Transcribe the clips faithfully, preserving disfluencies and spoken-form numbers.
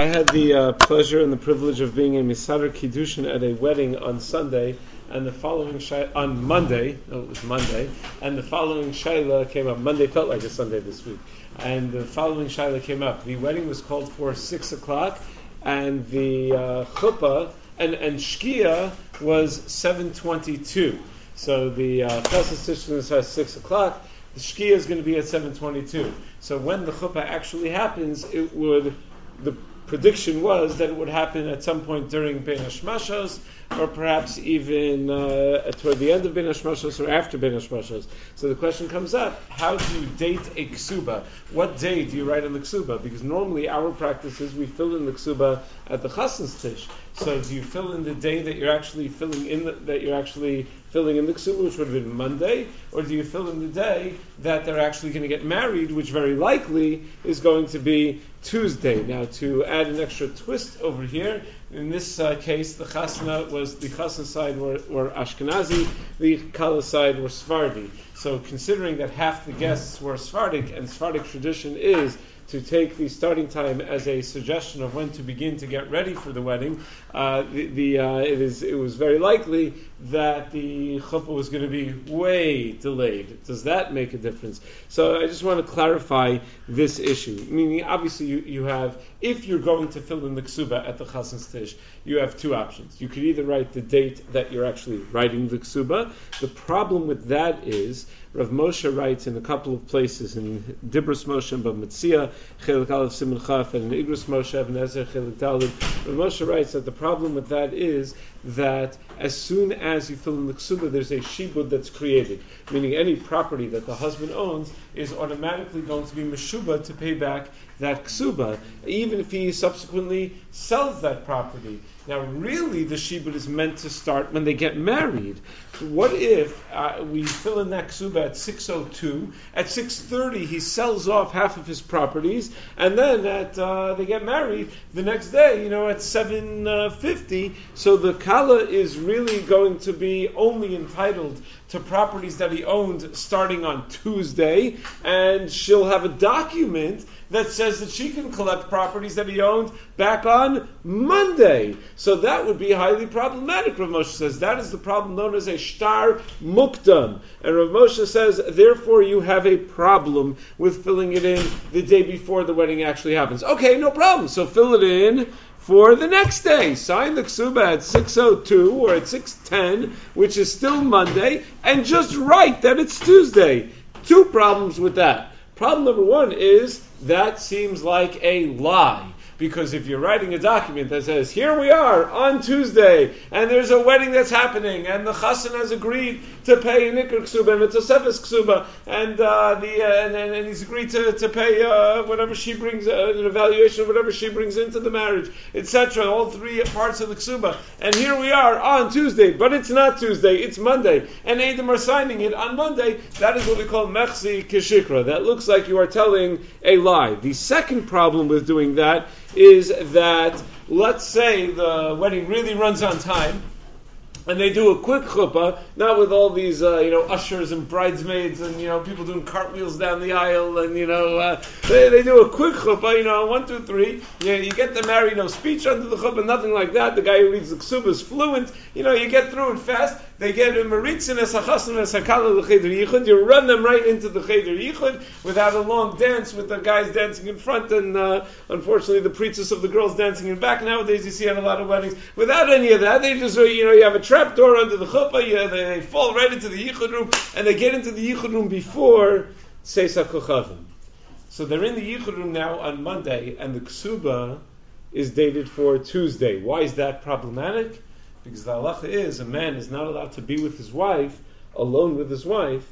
I had the uh, pleasure and the privilege of being a Misadar Kiddushin at a wedding on Sunday, and the following shai- on Monday, no, it was Monday, and the following Shaila came up. Monday felt like a Sunday this week, and the following Shaila came up. The wedding was called for six o'clock, and the uh, chuppah and and shkia was seven twenty-two. So the uh, Chassid Tishlan says six o'clock. The shkia is going to be at seven twenty-two. So when the chuppah actually happens, it would the prediction was that it would happen at some point during Bein Hashmashos, or perhaps even uh, toward the end of Bein Hashmashos or after Bein Hashmashos. So the question comes up: how do you date a ksuba? What day do you write on the ksuba? Because normally our practice is we fill in the ksuba at the chassan's tish. So do you fill in the day that you're actually filling in the, that you're actually filling in the ksuba, which would have been Monday, or do you fill in the day that they're actually going to get married, which very likely is going to be Tuesday? Now, to add an extra twist over here, in this uh, case, the chasna was the chasna side were, were Ashkenazi, the kala side were Sephardi. So, considering that half the guests were Sephardic, and Sephardic tradition is to take the starting time as a suggestion of when to begin to get ready for the wedding, uh, the, the uh, it is it was very likely that the chuppah was going to be way delayed. Does that make a difference? So I just want to clarify this issue. Meaning, obviously, you, you have, if you're going to fill in the ksuba at the chassan's tish, you have two options. You could either write the date that you're actually writing the ksuba. The problem with that is, Rav Moshe writes in a couple of places, in Dibros Moshe and Bamitzia, Chelik Aleph Siman Chaf, and in Igros Moshe Even Ezer Chelik Daled, Rav Moshe writes that the problem with that is that as soon as you fill in the ksuba, there's a shibud that's created, meaning any property that the husband owns is automatically going to be meshuba to pay back that ksuba, even if he subsequently sells that property. Now, really, the shibud is meant to start when they get married. What if uh, we fill in that ksuba at six oh two, at six thirty he sells off half of his properties, and then at uh, they get married the next day, you know, at seven fifty, so the kala is really going to be only entitled to properties that he owned starting on Tuesday, and she'll have a document that says that she can collect properties that he owned back on Monday. So that would be highly problematic, Rav Moshe says. That is the problem known as a shtar mukdam. And Rav Moshe says, therefore you have a problem with filling it in the day before the wedding actually happens. Okay, no problem. So fill it in for the next day. Sign the ksuba at six oh two or at six ten, which is still Monday, and just write that it's Tuesday. Two problems with that. Problem number one is that seems like a lie. Because if you're writing a document that says, here we are on Tuesday, and there's a wedding that's happening, and the chassan has agreed to pay an ikr ksuba and a tosefes ksuba, and uh, the uh, and, and, and he's agreed to, to pay uh, whatever she brings, uh, an evaluation of whatever she brings into the marriage, et cetera, all three parts of the ksuba. And here we are on Tuesday, but it's not Tuesday, it's Monday, and Edom are signing it on Monday. That is what we call mechzi keshikra. That looks like you are telling a lie. The second problem with doing that is that, let's say the wedding really runs on time, and they do a quick chuppah, not with all these, uh, you know, ushers and bridesmaids and, you know, people doing cartwheels down the aisle, and, you know, uh, they, they do a quick chuppah, you know, one, two, three, you know, you get them married, no speech under the chuppah, nothing like that. The guy who reads the ksuba is fluent, you know, you get through it fast. They get a maritzin as hachassan as hakala l'cheder yichud. You run them right into the cheder yichud without a long dance with the guys dancing in front and uh, unfortunately the priestess of the girls dancing in back. Nowadays you see at a lot of weddings. Without any of that, they just, you know, you have a trap door under the chuppah. You, they, they fall right into the yichud room, and they get into the yichud room before Seisa Kochavim. So they're in the yichud room now on Monday, and the ksuba is dated for Tuesday. Why is that problematic? Because the halacha is a man is not allowed to be with his wife, alone with his wife,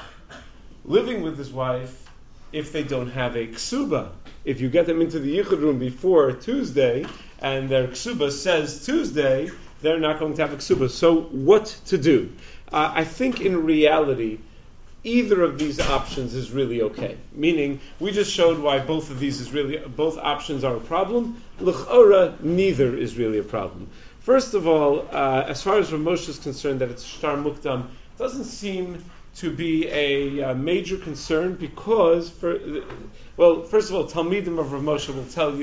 living with his wife, if they don't have a ksuba. If you get them into the yichud room before Tuesday, and their ksuba says Tuesday, they're not going to have a ksuba. So what to do? Uh, I think in reality, either of these options is really okay. Meaning, we just showed why both of these is really, both options are a problem. L'chora, neither is really a problem. First of all, uh, as far as Rav Moshe is concerned, that it's shtar mukdam, doesn't seem to be a uh, major concern because, for, well, first of all, Talmidim of Rav Moshe will tell you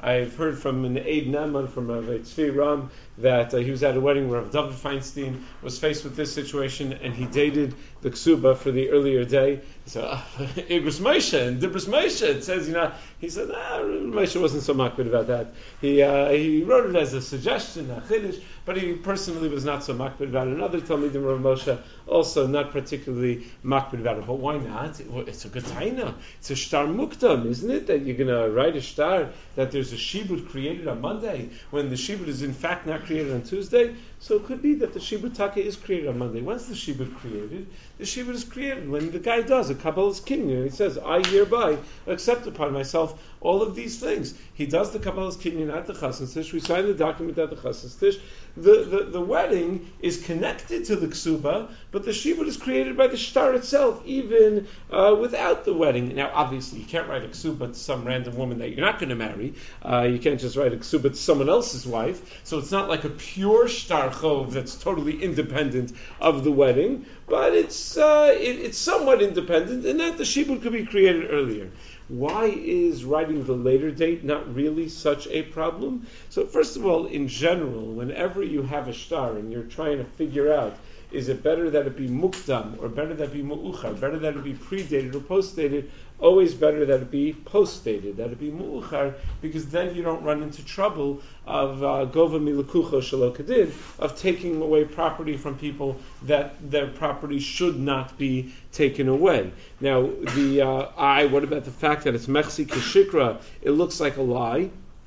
I've heard from an Eid Neman, from Rav Tzvi Ram, that uh, he was at a wedding where Rav David Feinstein was faced with this situation, and he dated the ksuba for the earlier day. He said, ah, Igros Moshe and Dibros Moshe. It says, you know, he said, ah, Moshe wasn't so makbid about that. He uh, he wrote it as a suggestion, a chiddush, but he personally was not so makbid about it. Another Talmidim Rav Moshe also not particularly makbid about it. But why not? It's a good taina. It's a shtar muktam, isn't it? That you're going to write a shtar that there's a shibud created on Monday when the shibud is in fact not created on Tuesday. So it could be that the shibud taka is created on Monday. When's the shibud created? The shibud is created when the guy does a Kabbalah's kinyan. He says, I hereby accept upon myself all of these things. He does the Kabbalah's kinyan at the Chassan Tish. We sign the document at the Chassan Tish. The, the, the wedding is connected to the ksuba, but the shibud is created by the shtar itself, even uh, without the wedding. Now, obviously, you can't write a ksuba to some random woman that you're not going to marry. Uh, you can't just write a ksuba to someone else's wife. So it's not like a pure shtar chov that's totally independent of the wedding, but it's uh, it, it's somewhat independent, and that the shibud could be created earlier. Why is writing the later date not really such a problem? So first of all, in general, whenever you have a shtar and you're trying to figure out, is it better that it be mukdam or better that it be mu'uchar, better that it be predated or postdated, always better that it be postdated, that it be mu'uchar, because then you don't run into trouble of gova milakucho shelo kedin, of taking away property from people that their property should not be taken away. Now, the uh, I, what about the fact that it's mechsi keshikra, it looks like a lie?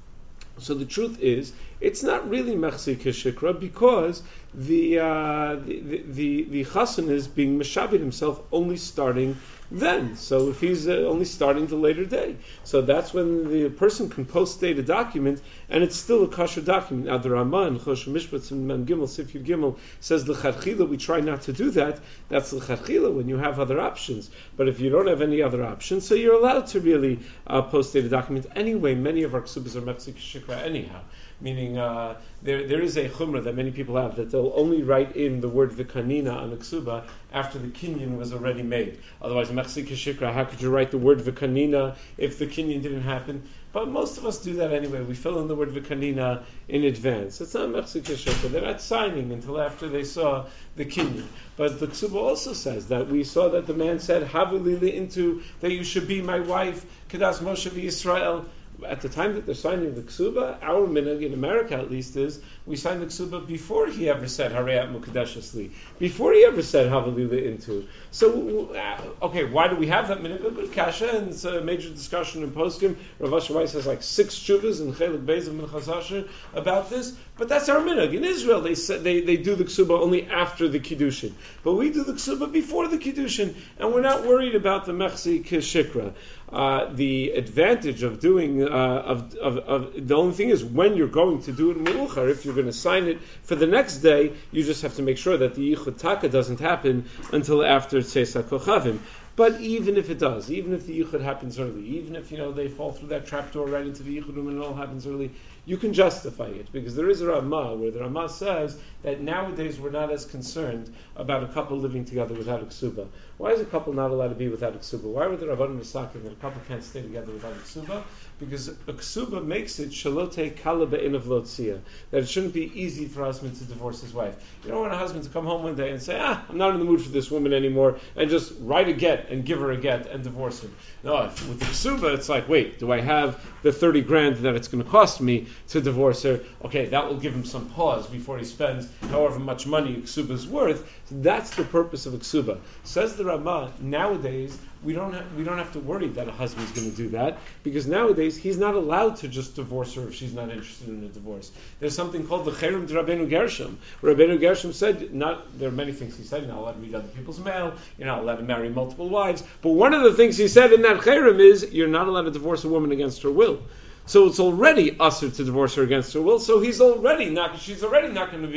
So the truth is, it's not really mechsi keshikra because the, uh, the, the, the, the chassan is being meshabed himself only starting then. So if he's uh, only starting the later day. So that's when the person can post-date a document and it's still a kosher document. Now the Ramah in Choshen Mishpat and Mem Gimel, Sif Yud Gimel says l'chadchila, we try not to do that. That's l'chadchila when you have other options. But if you don't have any other options, so you're allowed to really uh, post-date a document. Anyway, many of our ksubas are mefsik shikra anyhow. Meaning uh, there there is a chumrah that many people have that they'll only write in the word v'kanina on a ksuba after the kinyan was already made. Otherwise, mechsi keshikra, how could you write the word v'kanina if the kinyan didn't happen? But most of us do that anyway. We fill in the word v'kanina in advance. It's not mechsi keshikra. They're not signing until after they saw the kinyan. But the ksuba also says that we saw that the man said, Havu lili into that you should be my wife, Kedas Moshe v'Yisrael. At the time that they're signing the ksuba, our minhag in America at least is we sign the ksuba before he ever said Harayat Mukadeshus Li, before he ever said Havalila into. So, uh, okay, why do we have that minhag? A good kasha, and it's a major discussion in poskim. Rav Asher Weiss has like six shuvas in Chelik Beis of Minchas Asher about this, but that's our minhag. In Israel, they they they do the ksuba only after the kiddushin, but we do the ksuba before the kiddushin, and we're not worried about the mechsi keshikra. Uh, the advantage of doing uh, of, of, of the only thing is when you're going to do it me'uchar, if you're going to sign it for the next day, you just have to make sure that the yichud taka doesn't happen until after Tzeis HaKochavim. But even if it does, even if the yichud happens early, even if you know they fall through that trapdoor right into the yichud room and it all happens early, you can justify it because there is a Ramah where the Ramah says that nowadays we're not as concerned about a couple living together without a ksuba. Why is a couple not allowed to be without a ksuba? Why were the Rabbanim misakin that a couple can't stay together without a ksuba? Because a ksuba makes it shalote kala be'inav lotzia, that it shouldn't be easy for a husband to divorce his wife. You don't want a husband to come home one day and say, ah, I'm not in the mood for this woman anymore, and just write a get and give her a get and divorce her. No, if, with the ksuba, it's like, wait, do I have the thirty grand that it's going to cost me to divorce her? Okay, that will give him some pause before he spends however much money a ksuba is worth. So that's the purpose of a ksuba. Says the Ramah, nowadays, we don't have, we don't have to worry that a husband's going to do that, because nowadays he's not allowed to just divorce her if she's not interested in a divorce. There's something called the Cherem de Rabbeinu Gershom. Rabbeinu Gershom said, not there are many things he said, you're not allowed to read other people's mail, you're not allowed to marry multiple wives, but one of the things he said in that Cherem is, you're not allowed to divorce a woman against her will. So it's already usher to divorce her against her will. So he's already not. She's already not going to be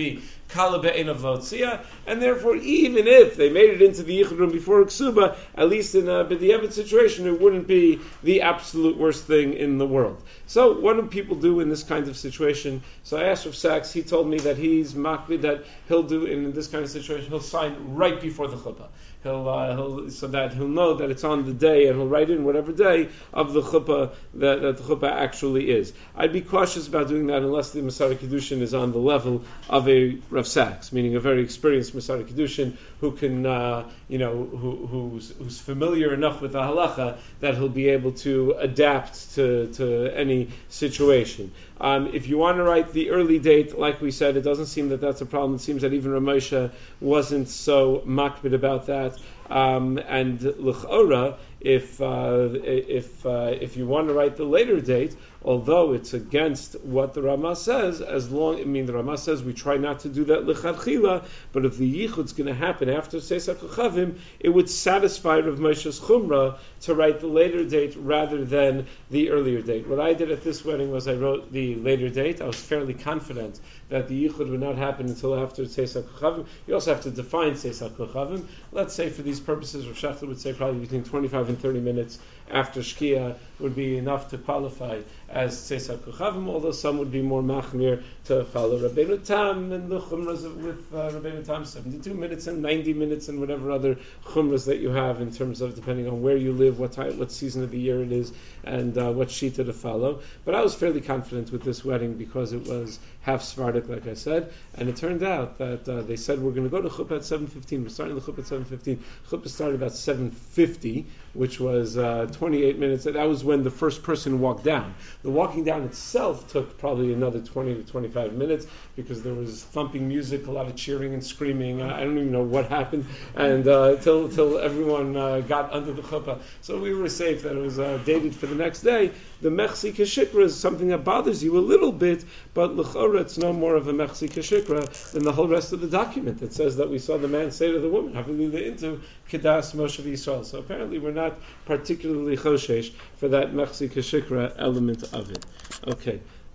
kala be'enav lotzia, and therefore even if they made it into the yichud room before ksuba, at least in a b'diavad situation, it wouldn't be the absolute worst thing in the world. So what do people do in this kind of situation? So I asked Rav Sachs, he told me that he's makbid, that he'll do in this kind of situation, he'll sign right before the chuppah. He'll, uh, he'll, so that he'll know that it's on the day, and he'll write in whatever day of the chuppah that, that the chuppah actually is. I'd be cautious about doing that unless the Masar Kiddushin is on the level of a Rav Sachs, meaning a very experienced Masar Kiddushin who can, uh, you know, who, who's, who's familiar enough with the halacha that he'll be able to adapt to, to any situation. Um, if you want to write the early date, like we said, it doesn't seem that that's a problem. It seems that even Ramosha wasn't so makbid about that. Um, and l'chora, if uh, if uh, if you want to write the later date, although it's against what the Rama says, as long I mean the Rama says we try not to do that l'chadchila, but if the yichud's going to happen after Seisach Kochavim, it would satisfy Rav Moshe's chumrah to write the later date rather than the earlier date. What I did at this wedding was I wrote the later date. I was fairly confident that the yichud would not happen until after Seisach Kochavim. You also have to define Seisach Kochavim. Let's say for these purposes, Rav Shachter would say probably between twenty-five and thirty minutes after Shkia would be enough to qualify as Seisach Kochavim, although some would be more machmir to follow Rabbeinu Tam and the chumras with uh, Rabbeinu Tam, seventy-two minutes and ninety minutes and whatever other chumras that you have in terms of depending on where you live, what time, what season of the year it is, and uh, what shita to follow. But I was fairly confident with this wedding because it was half Sephardic, like I said, and it turned out that uh, they said we're going to go to chuppah at seven fifteen. We're starting the chuppah at seven fifteen. Chuppah started about seven fifty, which was uh, twenty-eight minutes, and that was when the first person walked down. The walking down itself took probably another twenty to twenty-five minutes because there was thumping music, a lot of cheering and screaming. Uh, I don't even know what happened, and uh, till till everyone uh, got under the chuppah. So we were safe that it was uh, dated for the next day. The mechsi kashikra is something that bothers you a little bit, but l'chora it's no more of a mechsi kashikra than the whole rest of the document. It says that we saw the man say to the woman, "Havilila into kedas Moshe v'Yisrael." So apparently we're not particularly choshesh for that mechsi kashikra element of it. Okay.